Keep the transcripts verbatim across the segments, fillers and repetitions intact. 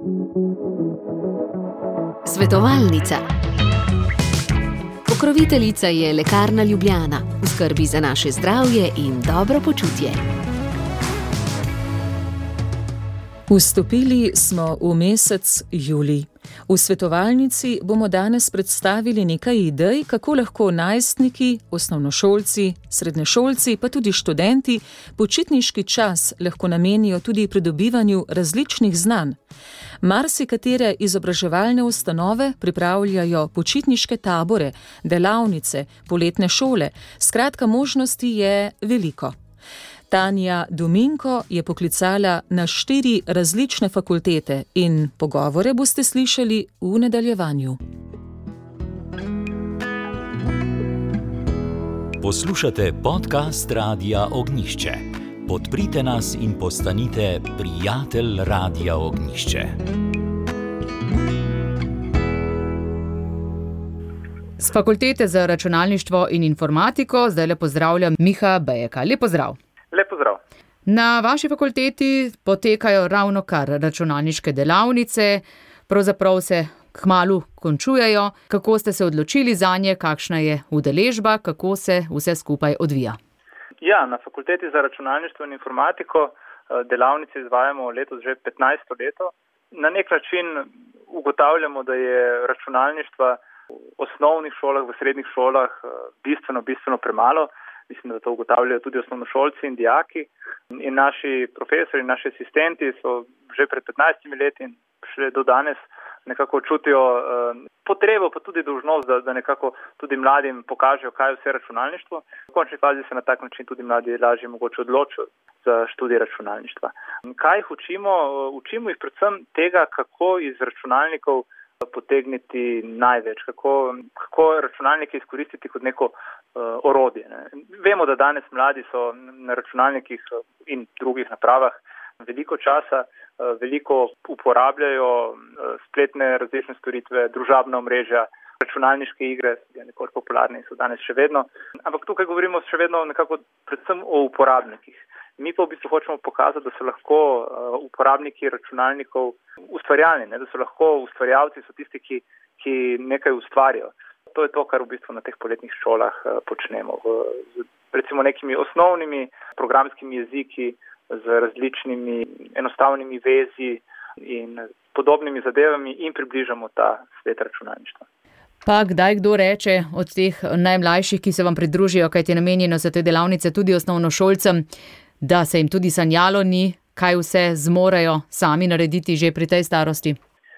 Svetovalnica. Pokroviteljica je Lekarna Ljubljana, v skrbi za naše zdravje in dobro počutje. Vstopili smo v mesec julij. V svetovalnici bomo danes predstavili nekaj idej, kako lahko najstniki, osnovnošolci, srednješolci, pa tudi študenti počitniški čas lahko namenijo tudi pridobivanju različnih znanj. Marsikatere izobraževalne ustanove pripravljajo počitniške tabore, delavnice, poletne šole, skratka možnosti je veliko. Tanja Dominko je poklicala na štiri različne fakultete in pogovore boste slišali v nadaljevanju. Poslušate podcast Radia Ognjišče. Podprite nas in postanite prijatelj Radia Ognjišče. Z Fakultete za računalništvo in informatiko zdajle pozdravljam Miha Bejeka. Lep pozdrav. Lep pozdrav. Na vaši fakulteti potekajo ravno kar računalniške delavnice, pravzaprav se kmalu končujejo. Kako ste se odločili zanje, kakšna je udeležba, kako se vse skupaj odvija? Ja, na Fakulteti za računalništvo in informatiko delavnice izvajamo letos že petnajsto leto. Na nek način ugotavljamo, da je računalništva v osnovnih šolah, v srednjih šolah bistveno, bistveno premalo. Mislim, da to ugotavljajo tudi osnovnošolci in dijaki. In naši profesori, naši asistenti so že pred petnajstimi leti in še do danes nekako čutijo eh, potrebo, pa tudi dolžnost, da, da nekako tudi mladim pokažejo, kaj je vse računalništvo. V končni fazi se na tak način tudi mladi lažje mogoče odločijo za študij računalništva. Kaj jih učimo? Učimo jih predvsem tega, kako iz računalnikov potegniti največ, kako, kako računalnike izkoristiti kot neko uh, orodje. Ne. Vemo, da danes mladi so na računalnikih in drugih napravah veliko časa, uh, veliko uporabljajo uh, spletne različne storitve, družabna omrežja, računalniške igre, so nekoč popularni, so danes še vedno. Ampak tukaj govorimo še vedno nekako predvsem o uporabnikih. Mi pa v bistvu hočemo pokazati, da so lahko uh, uporabniki računalnikov ustvarjalni, ne? Da so lahko ustvarjalci, so tisti, ki, ki nekaj ustvarjajo. To je to, kar v bistvu na teh poletnih šolah uh, počnemo. V, z, recimo nekimi osnovnimi programskimi jeziki, z različnimi enostavnimi vezi in podobnimi zadevami in približamo ta svet računalništva. Pa kdaj kdo reče od teh najmlajših, ki se vam pridružijo, kajti namenjeno za te delavnice tudi osnovnošolcem, da se jim tudi sanjalo ni, kaj vse zmorejo sami narediti že pri tej starosti?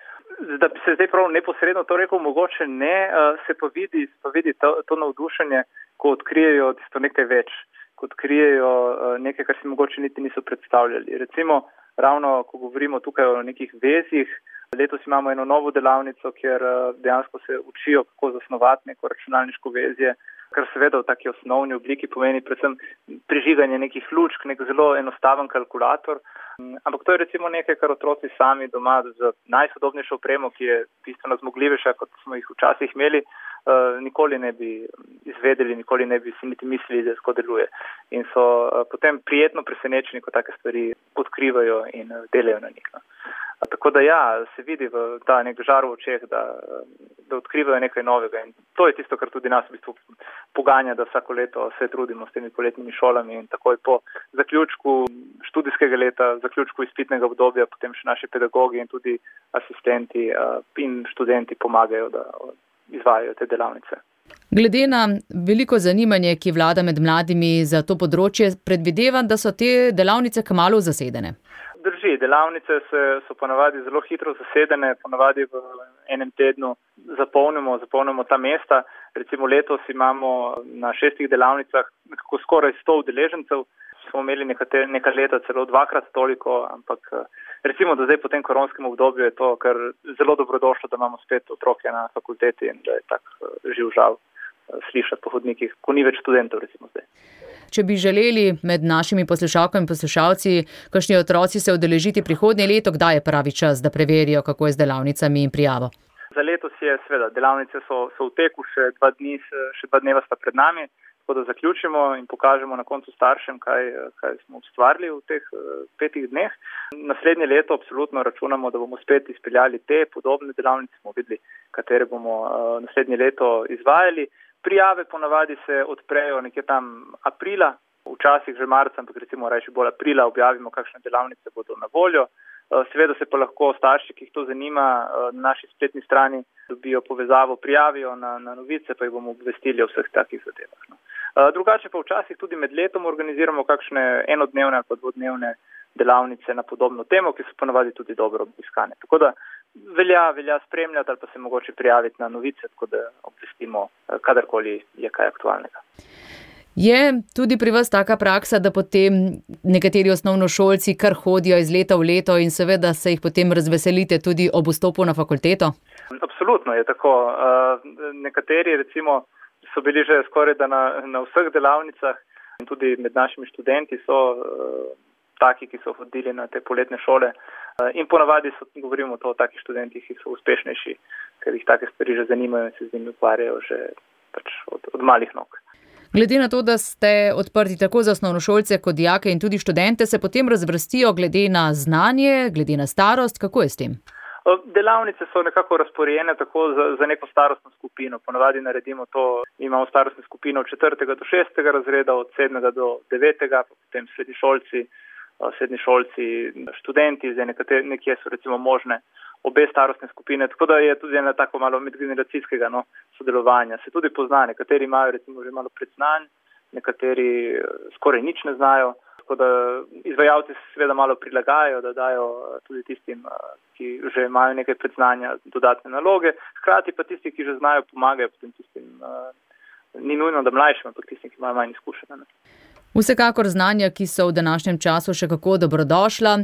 Da bi se zdaj prav neposredno to rekel, mogoče ne, se pa vidi, pa vidi to, to navdušenje, ko odkrijejo tisto nekaj več, ko odkrijejo nekaj, kar si mogoče niti niso predstavljali. Recimo, ravno ko govorimo tukaj o nekih vezih, letos imamo eno novo delavnico, kjer dejansko se učijo, kako zasnovati neko računalniško vezje, kar seveda v taki osnovni obliki pomeni predvsem prižiganje nekih lučk, nek zelo enostaven kalkulator. Ampak to je recimo nekaj, kar otroci sami doma z najsodobnejšo opremo, ki je bistveno zmogljivejša, kot smo jih včasih imeli, nikoli ne bi izvedeli, nikoli ne bi si niti mislili, da tako deluje. In so potem prijetno presenečeni, ko take stvari odkrivajo in delajo na njih. Tako da ja, se vidi v ta nek žar v očeh, da, da odkrivajo nekaj novega. In to je tisto, kar tudi nas v bistvu poganja, da vsako leto se trudimo s temi poletnimi šolami in takoj po zaključku študijskega leta, zaključku izpitnega obdobja, potem še naši pedagogi in tudi asistenti in študenti pomagajo, da izvajajo te delavnice. Glede na veliko zanimanje, ki vlada med mladimi za to področje, predvidevam, da so te delavnice kmalu zasedene. Drži, delavnice se, so ponavadi zelo hitro zasedene, ponavadi v enem tednu zapolnimo, zapolnimo ta mesta. Recimo letos imamo na šestih delavnicah nekako skoraj sto udeležencev. Smo imeli nekate, nekaj leta celo dvakrat toliko, ampak recimo, da zdaj po tem koronskem obdobju je to kar zelo dobrodošlo, da imamo spet otroke na fakulteti in da je tak živ žal slišati po hodnikih, ko ni več študentov recimo zdaj. Če bi želeli med našimi poslušalkami in poslušalci kakšni otroci se udeležiti prihodnje leto, kdaj je pravi čas, da preverijo, kako je z delavnicami in prijavo? Za letos je seveda, delavnice so, so v teku, še dva dni, še dva dneva sta pred nami, tako da zaključimo in pokažemo na koncu staršem, kaj, kaj smo ustvarili v teh petih dneh. Naslednje leto absolutno računamo, da bomo spet izpeljali te podobne delavnice, smo videli, katere bomo naslednje leto izvajali. Prijave ponavadi se odprejo nekje tam aprila, včasih že marca, ampak recimo reči bolj aprila objavimo, kakšne delavnice bodo na voljo. Seveda se pa lahko starši, ki jih to zanima, na naši spletni strani dobijo povezavo, prijavijo na, na novice, pa jih bomo obvestili o vseh takih zadevah. No. Drugače pa včasih tudi med letom organiziramo kakšne enodnevne ali pa dvodnevne delavnice na podobno temo, ki so ponavadi tudi dobro obiskane. Tako da velja, velja spremljati ali pa se mogoče prijaviti na novice, tako da obvestimo, kadarkoli je kaj aktualnega. Je tudi pri vas taka praksa, da potem nekateri osnovnošolci kar hodijo iz leta v leto in seveda se jih potem razveselite tudi ob vstopu na fakulteto? Absolutno je tako. Nekateri recimo so bili že skoraj da na, na vseh delavnicah in tudi med našimi študenti so taki, ki so hodili na te poletne šole in ponavadi so, govorimo to o takih študentih, ki so uspešnejši, ker jih take stvari že zanimajo in se z njimi ukvarjajo že pač od, od malih nog. Glede na to, da ste odprti tako za osnovnošolce kot dijake in tudi študente, se potem razvrstijo glede na znanje, glede na starost. Kako je s tem? Delavnice so nekako razporejene tako za, za neko starostno skupino. Ponavadi naredimo to, imamo starostno skupino od četrtega do šestega razreda, od sedmega do devetega, potem srednješolci, srednješolci, študenti, zdaj nekatere, nekje so recimo možne obe starostne skupine, tako da je tudi ena tako malo medgeneracijskega no, sodelovanja. Se tudi pozna, nekateri imajo recimo že malo predznanj, nekateri skoraj nič ne znajo, tako da izvajalci se seveda malo prilagajajo, da dajo tudi tistim, ki že imajo nekaj predznanja, dodatne naloge, hkrati pa tisti, ki že znajo, pomagajo potem tistim, ni nujno, da mlajšim, ampak tistim, ki imajo manj izkušenj. Vsekakor znanja, ki so v današnjem času še kako dobrodošla.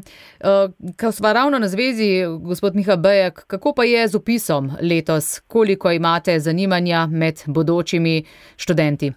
Ko sva ravno na zvezi, gospod Miha Bejek, kako pa je z vpisom letos? Koliko imate zanimanja med bodočimi študenti?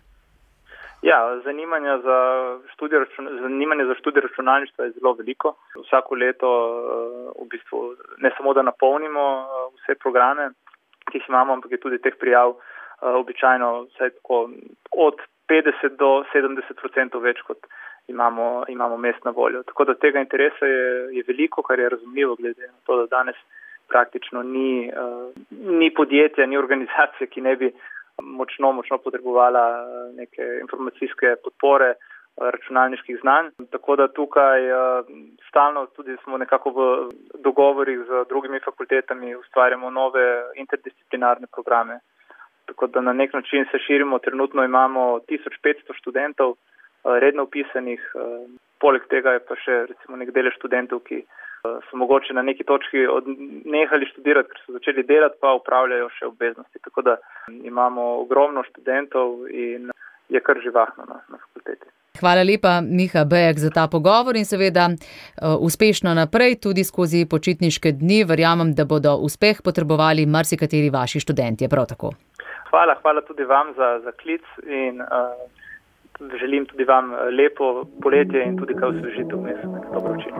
Ja, zanimanja za študij, zanimanje za študij računalništva je zelo veliko. Vsako leto v bistvu ne samo, da napolnimo vse programe, ki jih imamo, ampak je tudi teh prijav običajno vsaj tako od petdeset do sedemdeset procentov več, kot imamo, imamo mest na voljo. Tako da tega interesa je, je veliko, kar je razumljivo, glede na to, da danes praktično ni, uh, ni podjetja, ni organizacije, ki ne bi močno, močno potrebovala neke informacijske podpore uh, računalniških znanj. Tako da tukaj uh, stalno tudi smo nekako v dogovorih z drugimi fakultetami, ustvarjamo nove interdisciplinarne programe. Tako da na nek način se širimo. Trenutno imamo tisoč petsto študentov redno vpisanih, poleg tega je pa še recimo nek delež študentov, ki so mogoče na neki točki odnehali študirati, ker so začeli delati, pa upravljajo še obveznosti. Tako da imamo ogromno študentov in je kar živahno na, na fakulteti. Hvala lepa, Miha Bejek, za ta pogovor in seveda uspešno naprej tudi skozi počitniške dni. Verjamem, da bodo uspeh potrebovali marsikateri vaši študentje, prav tako. Hvala, hvala tudi vam za, za klic in uh, želim tudi vam lepo poletje in tudi kaj osvežitev vmes med to vročino.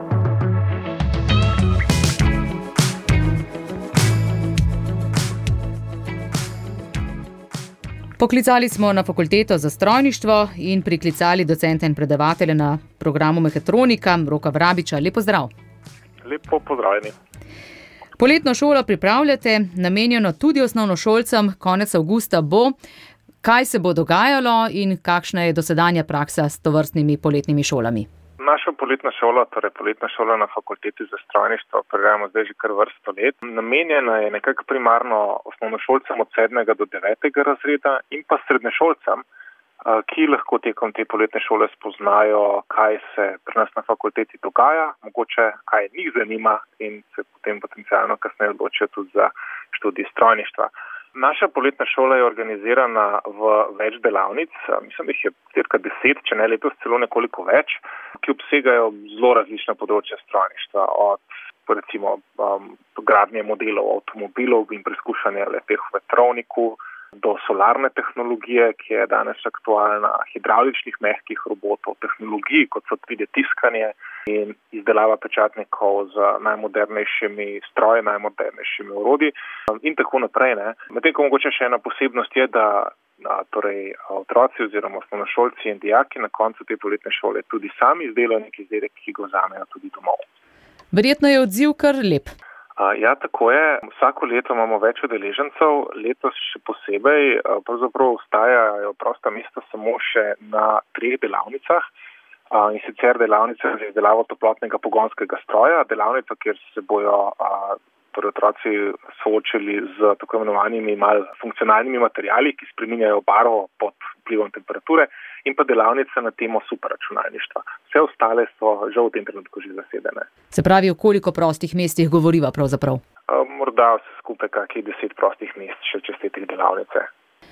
Poklicali smo na fakulteto za strojništvo in priklicali docenta in predavatelja na programu mehatronika Roka Vrabiča. Lep pozdrav. Lepo pozdravljeni. Poletno šolo pripravljate, namenjeno tudi osnovnošolcem, konec avgusta bo. Kaj se bo dogajalo in kakšna je dosedanja praksa s tovrstnimi poletnimi šolami? Naša poletna šola, torej poletna šola na fakulteti za strojništvo, pregajamo zdaj že kar vrsto let. Namenjena je nekako primarno osnovnošolcem od sedmega do devetega razreda in pa srednješolcem, ki lahko tekom te poletne šole spoznajo, kaj se pri nas na fakulteti dogaja, mogoče kaj njih zanima in se potem potencialno kasneje odločijo tudi za študij strojništva. Naša poletna šola je organizirana v več delavnic, mislim, da jih je cirka deset, če ne letos celo nekoliko več, ki obsegajo zelo različna področja strojništva, od recimo um, gradnje modelov avtomobilov in preizkušanja le-teh v vetrovniku, do solarne tehnologije, ki je danes aktualna, hidravličnih mehkih robotov, tehnologij, kot so tri D tiskanje in izdelava pečatnikov z najmodernejšimi stroji, najmodernejšimi orodji in tako naprej. Ne. Medtem ko mogoče še ena posebnost je, da torej otroci oziroma osnovnošolci in dijaki na koncu te poletne šole tudi sami izdelajo nek izdelek, ki ga vzamejo tudi domov. Verjetno je odziv kar lep. Ja, tako je. Vsako leto imamo več udeležencev, letos še posebej. Pravzaprav ostajajo prosta mesta samo še na treh delavnicah. In sicer delavnica za izdelavo toplotnega pogonskega stroja, delavnica, kjer se bojo torej otroci soočili z tako imenovanimi mal funkcionalnimi materiali, ki spreminjajo barvo pod vplivom temperature, in pa delavnica na temo superračunalništva. Vse ostale so žal v tem trenutku že zasedene. Se pravi, o koliko prostih mestih govoriva pravzaprav? Morda vse skupaj kakih deset prostih mest še čez te tri delavnice.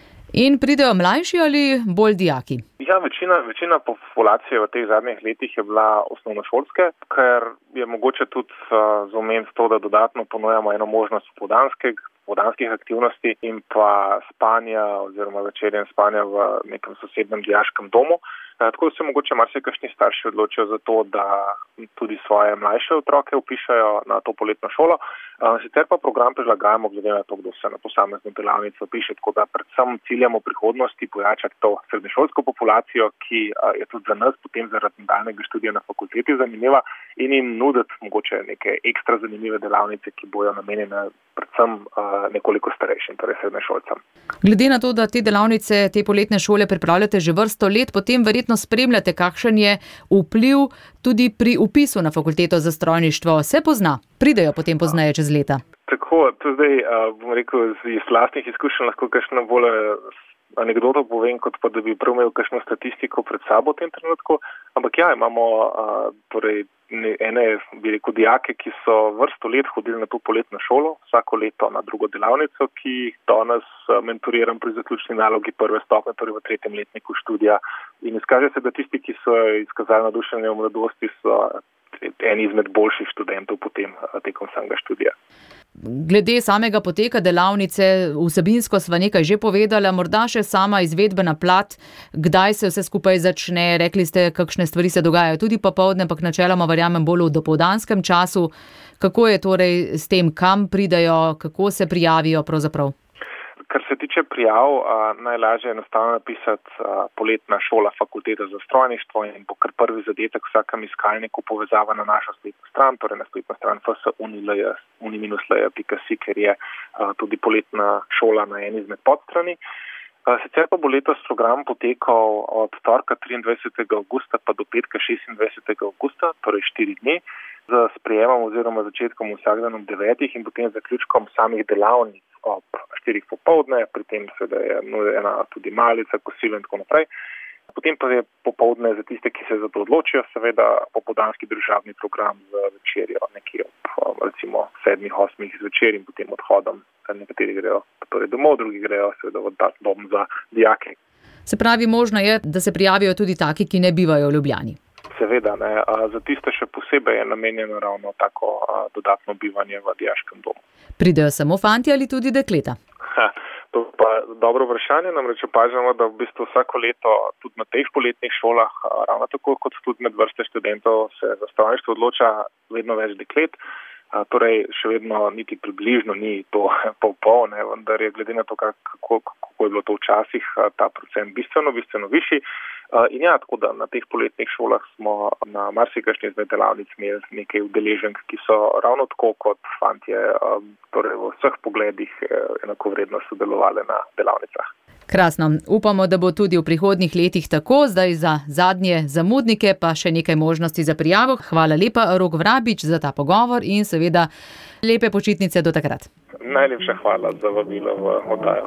In pridejo mlajši ali bolj dijaki? Ja, večina, večina populacije v teh zadnjih letih je bila osnovnošolske, ker je mogoče tudi uh, zomeniti to, da dodatno ponujamo eno možnost popoldanskih aktivnosti in pa spanja oziroma večerjem spanja v nekem sosednem dijaškem domu. Tako da se mogoče marsikakšni starši odločijo za to, da tudi svoje mlajše otroke vpišajo na to poletno šolo. Sicer pa program prilagajamo glede na to, kdo se na posamezno delavnico vpiše, tako da predvsem ciljamo v prihodnosti pojačati to srednješolsko populacijo, ki je tudi za nas potem zaradi nadaljnjega študija na fakulteti zanimiva, in jim nuditi mogoče neke ekstra zanimive delavnice, ki bojo namenjene predvsem nekoliko starejšim, torej srednješolcem. Glede na to, da te delavnice, te poletne šole pripravljate že vrsto let, potem verjetno spremljate, kakšen je vpliv tudi pri vpisu na fakulteto za strojništvo. Se pozna? Pridejo potem pozneje čez leta? Tako, to zdaj, bom rekel, iz lastnih izkušenj lahko kakšno bolj anekdoto povem, kot pa da bi prav imel kakšno statistiko pred sabo v tem trenutku. Ampak ja, imamo torej ene, bi rekel, dijake, ki so vrsto let hodili na to poletno šolo, vsako leto na drugo delavnico, ki jih danes mentoriram pri zaključni nalogi prve stopnje, torej v tretjem letniku študija. In izkaže se, da tisti, ki so izkazali navdušenje v mladosti, so eni izmed boljših študentov potem tekom samega študija. Glede samega poteka delavnice, vsebinsko sva nekaj že povedala, morda še sama izvedbena plat, kdaj se vse skupaj začne, rekli ste, kakšne stvari se dogajajo tudi popoldne, ampak načeloma verjamem bolj v dopoldanskem času. Kako je torej s tem, kam pridajo, kako se prijavijo pravzaprav? Kar se tiče prijav, najlažje je enostavno napisati poletna šola fakulteta za strojništvo in bo kar prvi zadetek vsakem iskalniku povezava na našo spletno stran, torej na spletno stran f s uni dash l j pika si, ker je tudi poletna šola na eni izmed podstrani. Sicer pa bo letos program potekal od torka triindvajsetega avgusta pa do petka šestindvajsetega avgusta, torej štiri dni, z sprejemom oziroma začetkom vsak dan ob devetih in potem zaključkom samih delavnic ob štirih popoldne, pri tem seveda je ena tudi malica, kosilo in tako naprej. Potem pa je popoldne za tiste, ki se za to odločijo, seveda popoldanski državni program z večerjo, nekje ob recimo sedmih, osmih zvečer in potem odhodom. Nekateri grejo torej domov, drugi grejo seveda v dom za dijake. Se pravi, možno je, da se prijavijo tudi taki, ki ne bivajo v Ljubljani. Seveda, ne. Za tiste še posebej je namenjeno ravno tako dodatno bivanje v dijaškem domu. Pridejo samo fanti ali tudi dekleta? Ha, to pa dobro vprašanje, namreč opažamo, da v bistvu vsako leto tudi na teh poletnih šolah, ravno tako kot tudi med vrste študentov, se za strojništvo odloča vedno več deklet. Torej, še vedno niti približno ni to pol-pol, ne, vendar je glede na to, kako, kako je bilo to včasih, ta procent bistveno, bistveno višji. In ja, tako da na teh poletnih šolah smo na marsikakšni izmed delavnic imeli nekaj udeleženk, ki so ravno tako kot fantje, torej v vseh pogledih enakovredno sodelovali na delavnicah. Krasno. Upamo, da bo tudi v prihodnjih letih tako, zdaj za zadnje zamudnike pa še nekaj možnosti za prijavo. Hvala lepa, Rok Vrabič, za ta pogovor in seveda lepe počitnice do takrat. Najlepša hvala za vabilo v oddajo.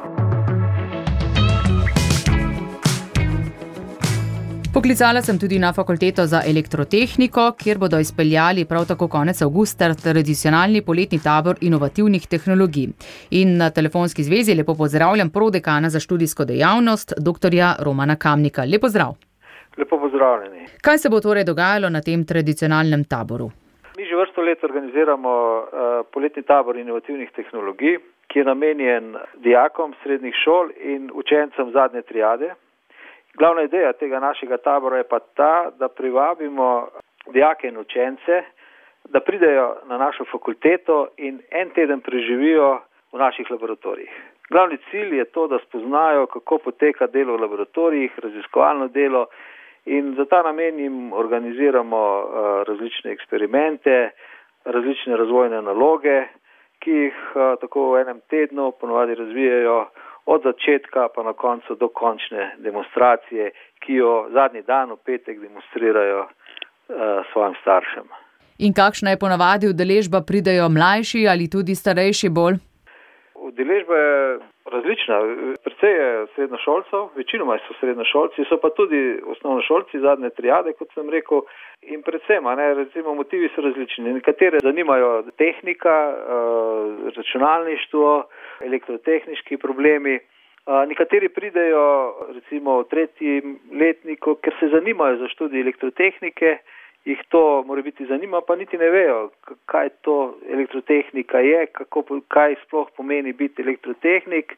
Poklicala sem tudi na fakulteto za elektrotehniko, kjer bodo izpeljali prav tako konec avgusta tradicionalni poletni tabor inovativnih tehnologij. In na telefonski zvezi lepo pozdravljam prodekana za študijsko dejavnost, doktorja Romana Kamnika. Lepo zdrav. Lepo pozdravljeni. Kaj se bo torej dogajalo na tem tradicionalnem taboru? Mi že vrsto let organiziramo uh, poletni tabor inovativnih tehnologij, ki je namenjen dijakom srednjih šol in učencem zadnje triade. Glavna ideja tega našega tabora je pa ta, da privabimo dijake in učence, da pridejo na našo fakulteto in en teden preživijo v naših laboratorijih. Glavni cilj je to, da spoznajo, kako poteka delo v laboratorijih, raziskovalno delo, in za ta namen jim organiziramo uh, različne eksperimente, različne razvojne naloge, ki jih uh, tako v enem tednu ponovadi razvijajo od začetka pa na koncu do končne demonstracije, ki jo zadnji dan v petek demonstrirajo uh, svojim staršem. In kakšna je ponavadi udeležba, pridejo mlajši ali tudi starejši bolj? Udeležba je različna. Precej je srednjošolcev, večinoma so srednjošolci, so pa tudi osnovnošolci zadnje triade, kot sem rekel, in predvsem, ne, recimo, motivi so različni. Nekatere zanimajo tehnika, računalništvo, elektrotehniški problemi. Nekateri pridejo recimo v tretjem letniku, ker se zanimajo za študij elektrotehnike, jih to mora biti zanima, pa niti ne vejo, kaj to elektrotehnika je, kako, kaj sploh pomeni biti elektrotehnik,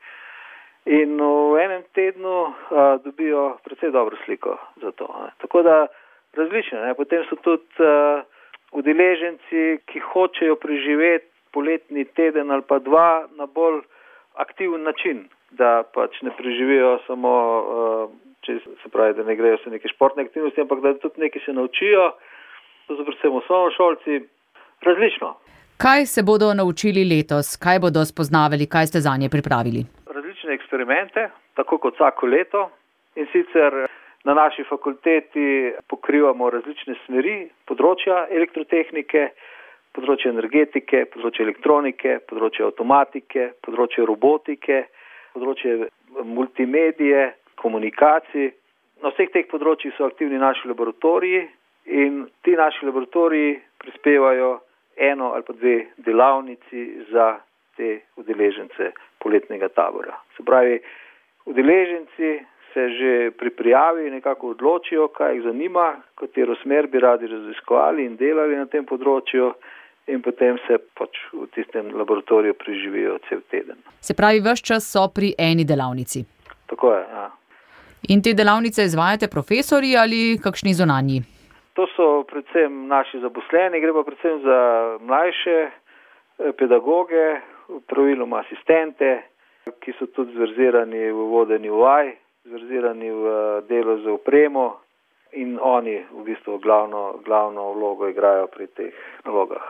in v enem tednu a, dobijo precej dobro sliko za to. Ne. Tako da različne. Ne. Potem so tudi a, udeleženci, ki hočejo preživeti poletni teden ali pa dva na bolj aktiven način, da pač ne preživijo samo, a, če se pravi, da ne grejo se neke športne aktivnosti, ampak da tudi nekaj se naučijo. To so predvsem osnovnošolci, različno. Kaj se bodo naučili letos? Kaj bodo spoznavali? Kaj ste zanje pripravili? Različne eksperimente, tako kot vsako leto. In sicer na naši fakulteti pokrivamo različne smeri, področja elektrotehnike, področje energetike, področje elektronike, področje avtomatike, področje robotike, področje multimedije, komunikacij. Na vseh teh področjih so aktivni naši laboratoriji. In ti naši laboratoriji prispevajo eno ali pa dve delavnici za te udeležence poletnega tabora. Se pravi, udeleženci se že pri prijavi nekako odločijo, kaj jih zanima, katero smer bi radi raziskovali in delali na tem področju, in potem se pač v tistem laboratoriju preživijo cel teden. Se pravi, ves čas so pri eni delavnici. Tako je, ja. In te delavnice izvajate profesorji ali kakšni zunanji? To so predvsem naši zaposleni, gre pa predvsem za mlajše pedagoge, praviloma asistente, ki so tudi zverzirani v vodenju vaj, zverzirani v delo z opremo, in oni v bistvu glavno, glavno vlogo igrajo pri teh nalogah.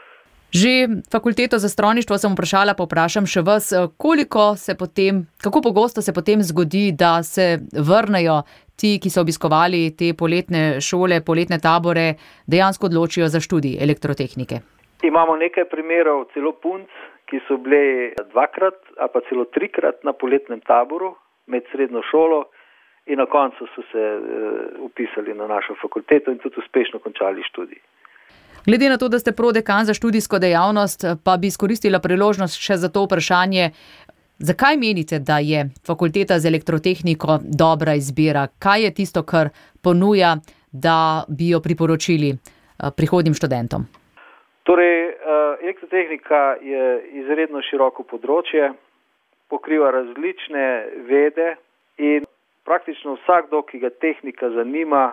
Že fakulteto za strojništvo sem vprašala, pa vprašam še vas, koliko se potem, kako pogosto se potem zgodi, da se vrnejo ti, ki so obiskovali te poletne šole, poletne tabore, dejansko odločijo za študij elektrotehnike? Imamo nekaj primerov celo punc, ki so bili dvakrat ali pa celo trikrat na poletnem taboru med srednjo šolo in na koncu so se uh, upisali na našo fakulteto in tudi uspešno končali študij. Glede na to, da ste prodekan za študijsko dejavnost, pa bi izkoristila priložnost še za to vprašanje. Zakaj menite, da je fakulteta za elektrotehniko dobra izbira? Kaj je tisto, kar ponuja, da bi jo priporočili prihodnjim študentom? Torej, elektrotehnika je izredno široko področje, pokriva različne vede in praktično vsakdo, ki ga tehnika zanima,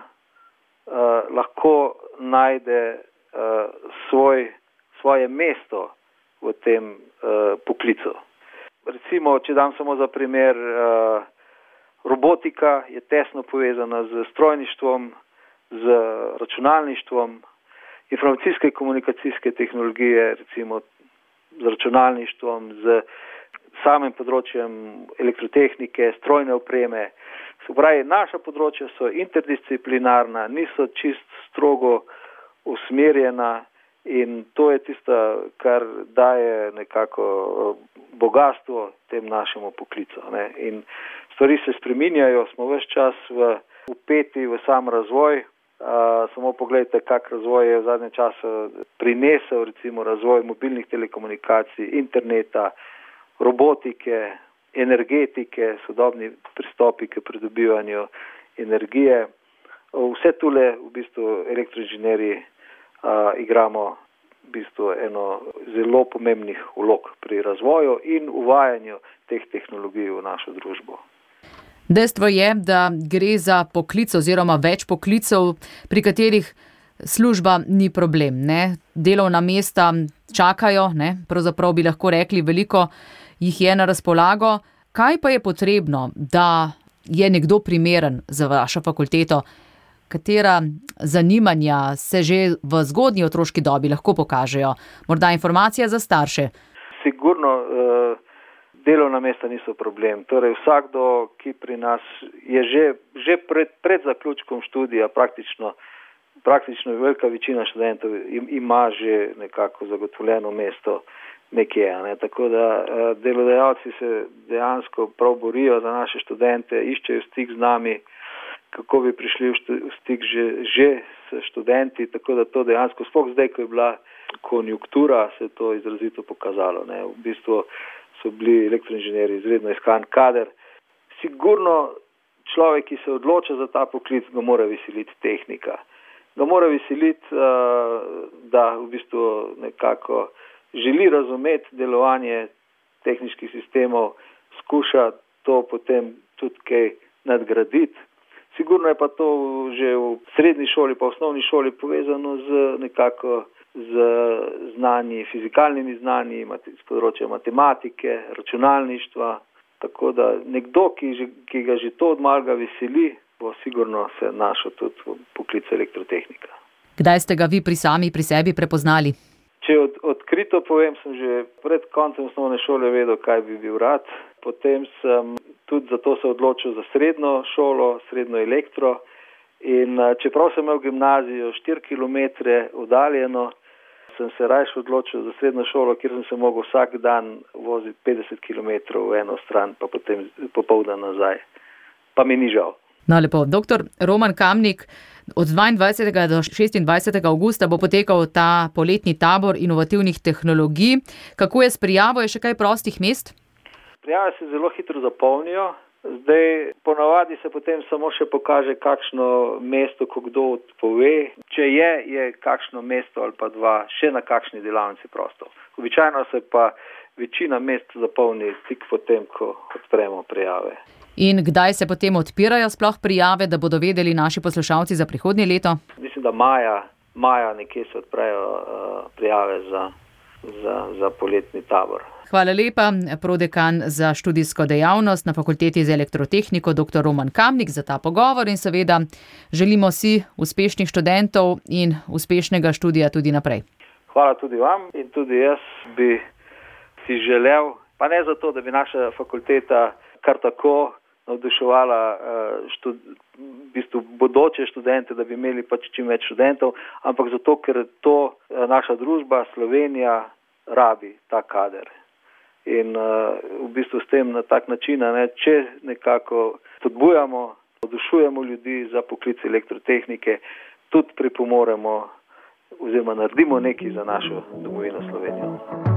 lahko najde svoj, svoje mesto v tem poklicu. Recimo, če dam samo za primer, robotika je tesno povezana z strojništvom, z računalništvom, informacijske in komunikacijske tehnologije, recimo z računalništvom, z samim področjem elektrotehnike, strojne opreme. Se pravi, naša področja so interdisciplinarna, niso čist strogo usmerjena, in to je tisto, kar daje nekako bogatstvo tem našemu poklicu. Ne. In stvari se spreminjajo, smo ves čas v, vpeti v sam razvoj. Uh, samo pogledajte, kak razvoj je v zadnjem času prinesel, recimo razvoj mobilnih telekomunikacij, interneta, robotike, energetike, sodobni pristopi k pridobivanju energije. Vse tule v bistvu elektroinženirji uh, igramo v bistvu eno zelo pomembnih vlog pri razvoju in uvajanju teh tehnologij v našo družbo. Dejstvo je, da gre za poklic oziroma več poklicov, pri katerih služba ni problem. Ne? Delovna mesta čakajo, ne? Pravzaprav bi lahko rekli, veliko jih je na razpolago. Kaj pa je potrebno, da je nekdo primeren za vašo fakulteto? Katera zanimanja se že v zgodnji otroški dobi lahko pokažejo? Morda informacija za starše? Sigurno uh, delovna mesta niso problem. Torej vsakdo, ki pri nas je že, že pred, pred zaključkom študija, praktično, praktično velika večina študentov ima že nekako zagotovljeno mesto nekje. Ne? Tako da uh, delodajalci se dejansko prav borijo za naše študente, iščejo stik z nami, kako bi prišli v stik že, že s študenti, tako da to dejansko, sploh zdaj, ko je bila konjunktura, se je to izrazito pokazalo. Ne. V bistvu so bili elektroinženjeri izredno iskan kader. Sigurno človek, ki se odloča za ta poklic, ga mora veseliti tehnika. Ga mora veseliti, da v bistvu nekako želi razumeti delovanje tehničkih sistemov, skuša to potem tudi kaj nadgraditi. Sigurno je pa to že v srednji šoli, pa v osnovni šoli povezano z nekako z znanji, fizikalnimi znanji, z področja matematike, računalništva. Tako da nekdo, ki, že, ki ga že to od malega veseli, bo sigurno se našel tudi v poklicu elektrotehnika. Kdaj ste ga vi pri sami, pri sebi prepoznali? Če od, odkrito povem, sem že pred koncem osnovne šole vedel, kaj bi bil rad. Potem sem tudi zato se odločil za srednjo šolo, srednjo elektro. In čeprav sem imel gimnazijo štiri kilometre oddaljeno, sem se rajš odločil za srednjo šolo, kjer sem se mogel vsak dan voziti petdeset kilometrov v eno stran, pa potem popoldan nazaj. Pa mi ni žal. No, lepo. Doktor Roman Kamnik, od dvaindvajsetega do šestindvajsetega avgusta bo potekal ta poletni tabor inovativnih tehnologij. Kako je s prijavo? Je še kaj prostih mest? Prijave se zelo hitro zapolnijo. Zdaj, ponavadi se potem samo še pokaže, kakšno mesto, ko kdo odpove. Če je, je kakšno mesto ali pa dva še na kakšni delavnici prosto. Običajno se pa večina mest zapolni tik potem, ko odpremo prijave. In kdaj se potem odpirajo sploh prijave, da bodo vedeli naši poslušalci za prihodnje leto? Mislim, da maja, maja nekje se odprejo uh, prijave za, za, za poletni tabor. Hvala lepa, prodekan za študijsko dejavnost na Fakulteti za elektrotehniko, doktor Roman Kamnik, za ta pogovor in seveda želimo si uspešnih študentov in uspešnega študija tudi naprej. Hvala tudi vam in tudi jaz bi si želel, pa ne zato, da bi naša fakulteta kar tako navduševala štud, v bistvu bodoče študente, da bi imeli pač čim več študentov, ampak zato, ker to naša družba Slovenija rabi ta kader. In uh, v bistvu s tem na tak način, ne, če nekako spodbujamo, navdušujemo ljudi za poklic elektrotehnike, tudi pripomoremo oziroma naredimo nekaj za našo domovino Slovenijo.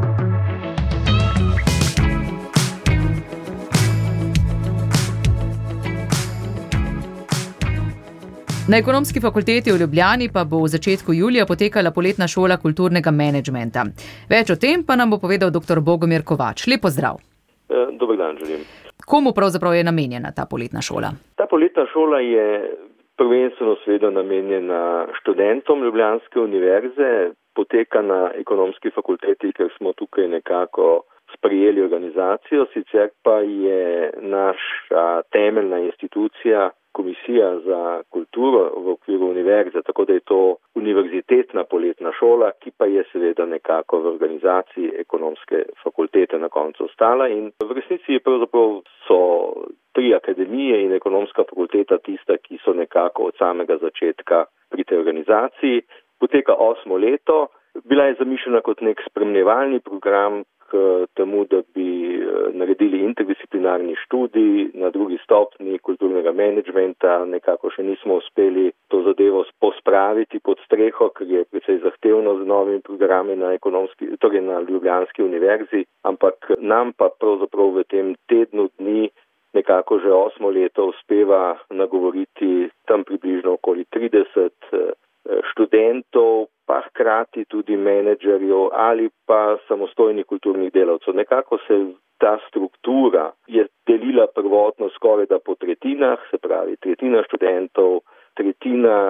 Na Ekonomski fakulteti v Ljubljani pa bo v začetku julija potekala poletna šola kulturnega menedžmenta. Več o tem pa nam bo povedal doktor Bogomir Kovač. Lep pozdrav. Dober dan želim. Komu pravzaprav je namenjena ta poletna šola? Ta poletna šola je prvenstveno seveda namenjena študentom Ljubljanske univerze, poteka na Ekonomski fakulteti, ker smo tukaj nekako sprejeli organizacijo, sicer pa je naša temeljna institucija Komisija za kulturo v okviru univerze, tako da je to univerzitetna poletna šola, ki pa je seveda nekako v organizaciji Ekonomske fakultete na koncu ostala. In v resnici pravzaprav so tri akademije in Ekonomska fakulteta tista, ki so nekako od samega začetka pri tej organizaciji. Poteka osmo leto, bila je zamišljena kot nek spremljevalni program k temu, da bi naredili interdisciplinarni študij na drugi stopnji kulturnega menedžmenta. Nekako še nismo uspeli to zadevo pospraviti pod streho, ker je precej zahtevno z novimi programi na ekonomski, torej na Ljubljanski univerzi, ampak nam pa pravzaprav v tem tednu dni nekako že osmo leto uspeva nagovoriti tam približno okoli trideset študentov, pa hkrati tudi menedžerjev ali pa samostojnih kulturnih delavcev. Nekako se ta struktura je delila prvotno skoraj da po tretjinah, se pravi tretjina študentov, tretjina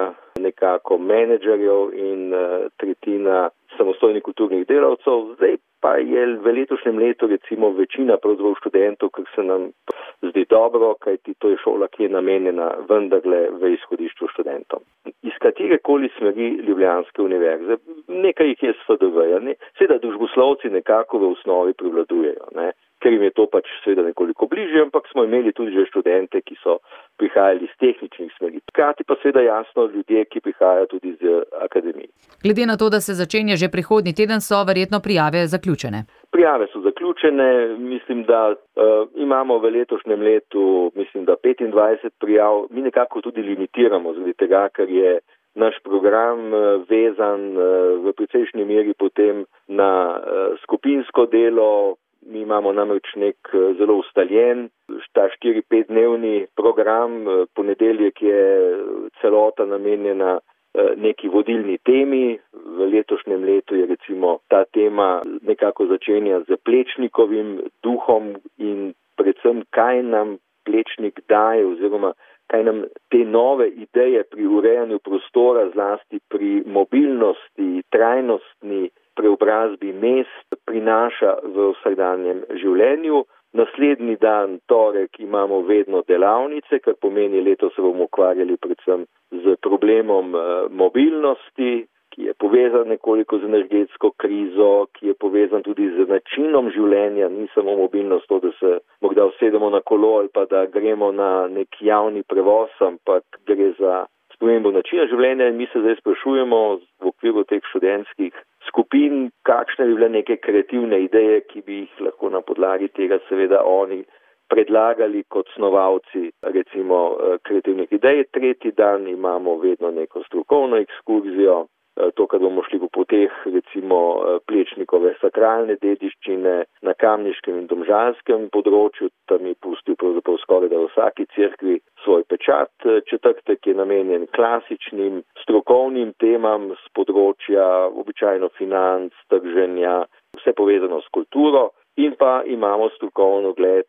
nekako menedžerjev in tretjina samostojnih kulturnih delavcev. Zdaj pa je v letošnjem letu recimo večina pravzaprav študentov, kar se nam zdi dobro, kajti to je šola, ki je namenjena vendarle v izhodišču študentom. Iz katerekoli smeri Ljubljanske univerze, nekaj jih je s F D V-ja, ne? Seveda družboslovci nekako v osnovi prevladujejo, ne? Ker jim je to pač seveda nekoliko bližje, ampak smo imeli tudi že študente, ki so prihajali iz tehničnih smeri. Hkrati pa seveda jasno ljudje, ki prihajajo tudi iz akademij. Glede na to, da se začenja že prihodnji teden, so verjetno prijave zaključene. Prijave so zaključene, mislim, da uh, imamo v letošnjem letu, mislim, da petindvajset prijav. Mi nekako tudi limitiramo zaradi tega, ker je naš program uh, vezan uh, v precejšnji meri potem na uh, skupinsko delo. Mi imamo namreč nek zelo ustaljen, ta štiri pet dnevni program, ponedeljek je celota namenjena neki vodilni temi. V letošnjem letu je recimo ta tema nekako začenja z Plečnikovim duhom in predvsem kaj nam Plečnik daje oziroma kaj nam te nove ideje pri urejanju prostora, zlasti pri mobilnosti, trajnostni preobrazbi mest prinaša v vsakdanjem življenju. Naslednji dan, torek, imamo vedno delavnice, kar pomeni, letos se bomo ukvarjali predvsem z problemom mobilnosti, ki je povezan nekoliko z energetsko krizo, ki je povezan tudi z načinom življenja, ni samo mobilnost to, da se morda usedemo na kolo ali pa da gremo na nek javni prevoz, ampak gre za spremembo načina življenja in mi se zdaj sprašujemo v okviru teh študentskih skupin, kakšne bi bile neke kreativne ideje, ki bi jih lahko na podlagi tega seveda oni predlagali kot snovalci recimo kreativnih idej. Tretji dan imamo vedno neko strokovno ekskurzijo, to, kad bomo šli po poteh recimo Plečnikove sakralne dediščine na kamniškem in domžalskem področju, tam je pustil pravzaprav skoraj da v vsaki cerkvi svoj pečat. Četrtek je namenjen klasičnim strokovnim temam z področja običajno financ, trženja, vse povezano s kulturo. In pa imamo strokovno gled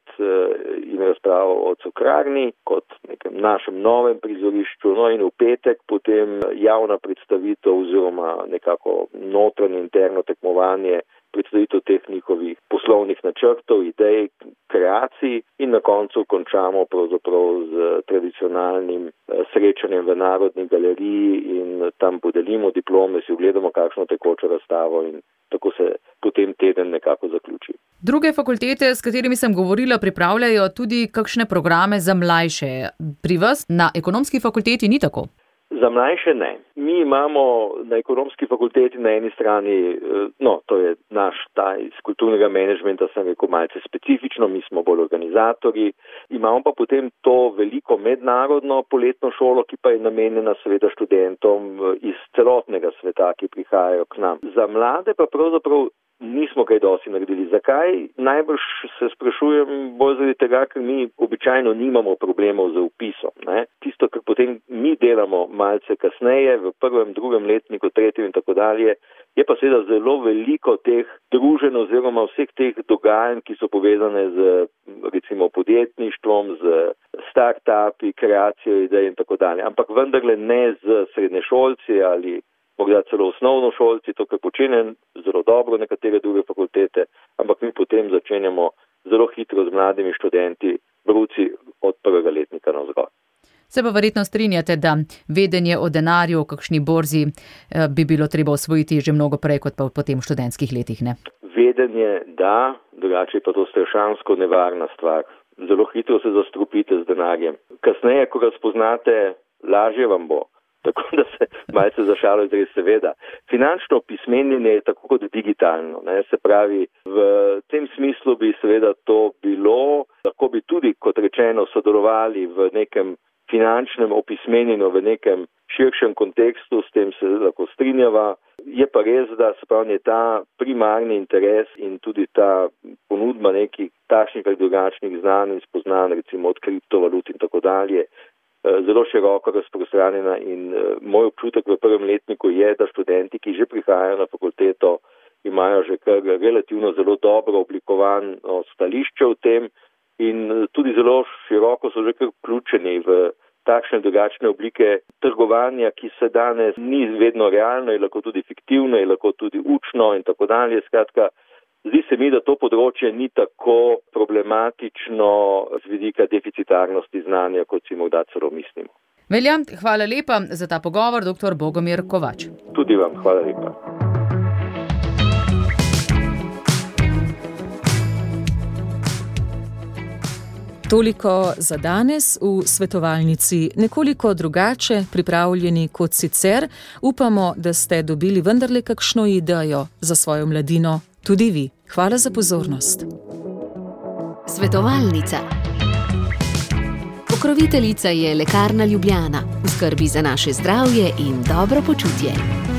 in razpravo o Cukrarni kot nekem našem novem prizorišču. No in v petek potem javna predstavitev oziroma nekako notranje interno tekmovanje, predstavitev teh njihovih poslovnih načrtov, idej, kreacij in na koncu končamo pravzaprav z tradicionalnim srečanjem v Narodni galeriji in tam podelimo diplome, si ogledamo kakšno tekočo razstavo in tako se potem teden nekako zaključi. Druge fakultete, s katerimi sem govorila, pripravljajo tudi kakšne programe za mlajše. Pri vas na Ekonomski fakulteti ni tako? Za mlajše ne. Mi imamo na Ekonomski fakulteti na eni strani, no, to je naš ta iz kulturnega menedžmenta, sem rekel, malce specifično, mi smo bolj organizatorji. Imamo pa potem to veliko mednarodno poletno šolo, ki pa je namenjena seveda študentom iz celotnega sveta, ki prihajajo k nam. Za mlade pa pravzaprav nismo kaj dosti naredili. Zakaj? Najbrž se sprašujem bolj zaradi tega, ker mi običajno nimamo problemov z vpisom. Ne? Tisto, kar potem mi delamo malce kasneje, v prvem, drugem letniku, tretjem in tako dalje, je pa seveda zelo veliko teh druženj oziroma vseh teh dogajanj, ki so povezane z recimo podjetništvom, z start-upi, kreacijo idej in tako dalje. Ampak vendarle ne z srednješolci ali morda celo osnovnošolci, to, kar počne zelo dobro nekatere druge fakultete, ampak mi potem začenjamo zelo hitro z mladimi študenti, bruci od prvega letnika navzgor. Se pa verjetno strinjate, da vedenje o denarju v kakšni borzi bi bilo treba osvojiti že mnogo prej kot pa v potem študentskih letih, ne? Vedenje, da, drugače pa to strašansko nevarna stvar. Zelo hitro se zastrupite z denarjem. Kasneje, ko ga spoznate, lažje vam bo. Tako da se malce zašalo, da je seveda. Finančno pismenjenje je tako kot digitalno. Ne? Se pravi, v tem smislu bi seveda to bilo, lahko bi tudi, kot rečeno, sodelovali v nekem finančnem opismenjenju, v nekem širšem kontekstu, s tem se lahko strinjava. Je pa res, da se pravi, ta primarni interes in tudi ta ponudba nekih takšnih ali drugačnih znanj in spoznanj, recimo od kriptovalut in tako dalje, zelo široko razprostranjena in moj občutek v prvem letniku je, da študenti, ki že prihajajo na fakulteto, imajo že kar relativno zelo dobro oblikovano stališče v tem in tudi zelo široko so že kar vključeni v takšne drugačne oblike trgovanja, ki se danes ni vedno realno, je lahko tudi fiktivno, je lahko tudi učno in tako dalje. Skratka, zdi se mi, da to področje ni tako problematično z vidika deficitarnosti znanja, kot si morda celo mislimo. Velja, hvala lepa za ta pogovor, doktor Bogomir Kovač. Tudi vam, hvala lepa. Toliko za danes v svetovalnici, nekoliko drugače pripravljeni kot sicer. Upamo, da ste dobili vendarle kakšno idejo za svojo mladino, tudi vi. Hvala za pozornost. Svetovalnica. Pokroviteljica je Lekarna Ljubljana, v skrbi za naše zdravje in dobro počutje.